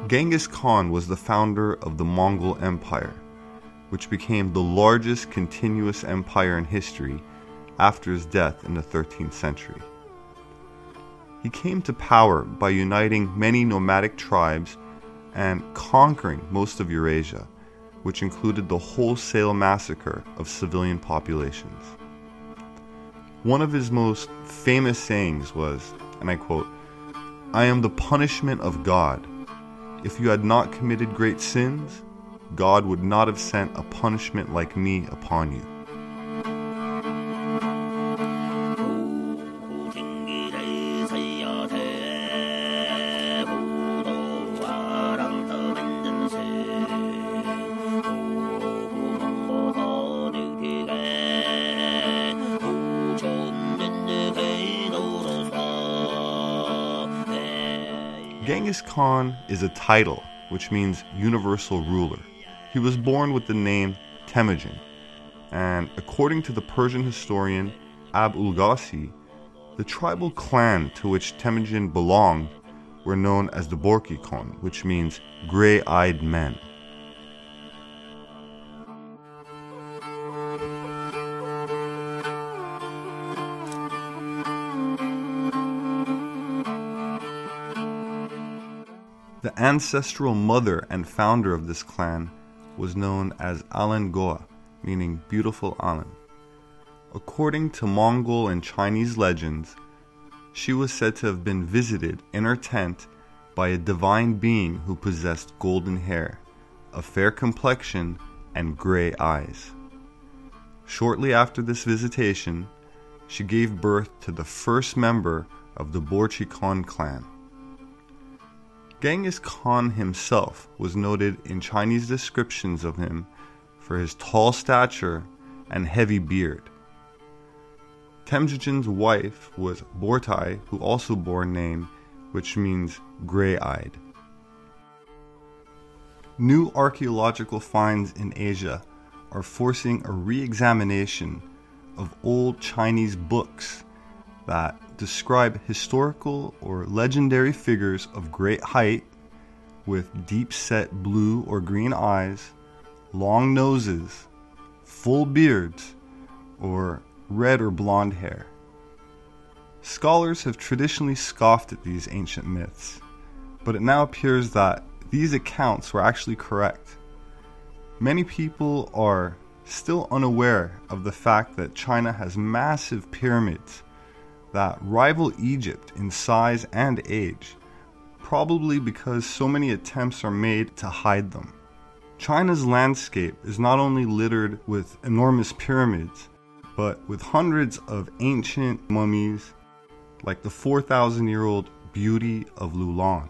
Genghis Khan was the founder of the Mongol Empire, which became the largest continuous empire in history after his death in the 13th century. He came to power by uniting many nomadic tribes and conquering most of Eurasia, which included the wholesale massacre of civilian populations. One of his most famous sayings was, and I quote, "I am the punishment of God. If you had not committed great sins, God would not have sent a punishment like me upon you." Genghis Khan is a title, which means universal ruler. He was born with the name Temujin, and according to the Persian historian Ab-ul-Ghazi, the tribal clan to which Temujin belonged were known as the Borki Khan, which means gray-eyed men. The ancestral mother and founder of this clan was known as Alan Goa, meaning beautiful Alan. According to Mongol and Chinese legends, she was said to have been visited in her tent by a divine being who possessed golden hair, a fair complexion, and gray eyes. Shortly after this visitation, she gave birth to the first member of the Borchi Khan clan. Genghis Khan himself was noted in Chinese descriptions of him for his tall stature and heavy beard. Temujin's wife was Bortai, who also bore a name which means gray-eyed. New archaeological finds in Asia are forcing a re-examination of old Chinese books that describe historical or legendary figures of great height with deep-set blue or green eyes, long noses, full beards, or red or blonde hair. Scholars have traditionally scoffed at these ancient myths, but it now appears that these accounts were actually correct. Many people are still unaware of the fact that China has massive pyramids that rival Egypt in size and age, probably because so many attempts are made to hide them. China's landscape is not only littered with enormous pyramids, but with hundreds of ancient mummies, like the 4,000-year-old Beauty of Lulan.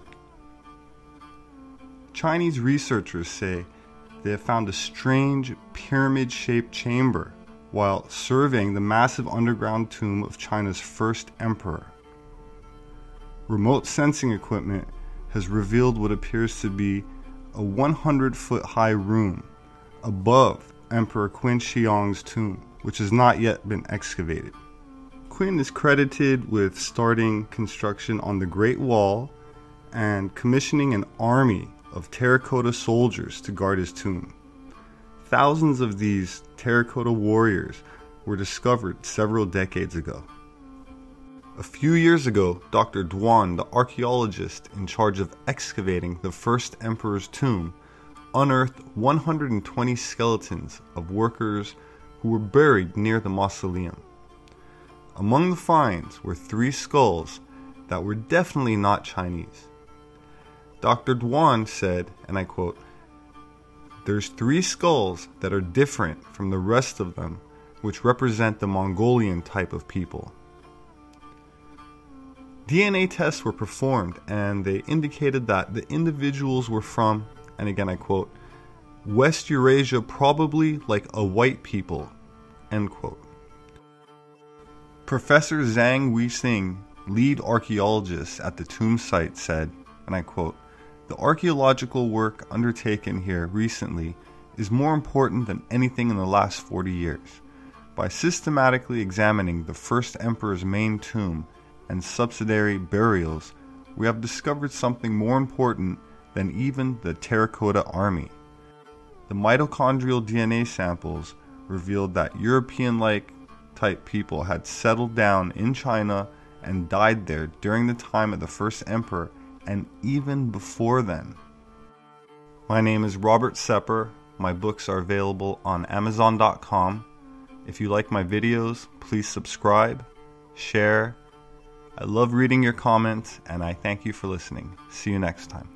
Chinese researchers say they have found a strange pyramid-shaped chamber while surveying the massive underground tomb of China's first emperor. Remote sensing equipment has revealed what appears to be a 100-foot-high room above Emperor Qin Shi Huang's tomb, which has not yet been excavated. Qin is credited with starting construction on the Great Wall and commissioning an army of terracotta soldiers to guard his tomb. Thousands of these terracotta warriors were discovered several decades ago. A few years ago, Dr. Duan, the archaeologist in charge of excavating the first emperor's tomb, unearthed 120 skeletons of workers who were buried near the mausoleum. Among the finds were 3 skulls that were definitely not Chinese. Dr. Duan said, and I quote, "There's 3 skulls that are different from the rest of them, which represent the Mongolian type of people." DNA tests were performed and they indicated that the individuals were from, and again I quote, "West Eurasia, probably like a white people," end quote. Professor Zhang Weixing, lead archaeologist at the tomb site, said, and I quote, "The archaeological work undertaken here recently is more important than anything in the last 40 years. By systematically examining the first emperor's main tomb and subsidiary burials, we have discovered something more important than even the Terracotta Army. The mitochondrial DNA samples revealed that European-like type people had settled down in China and died there during the time of the first emperor and even before then. My name is Robert Sepper. My books are available on Amazon.com. If you like my videos, please subscribe, share. I love reading your comments, and I thank you for listening. See you next time.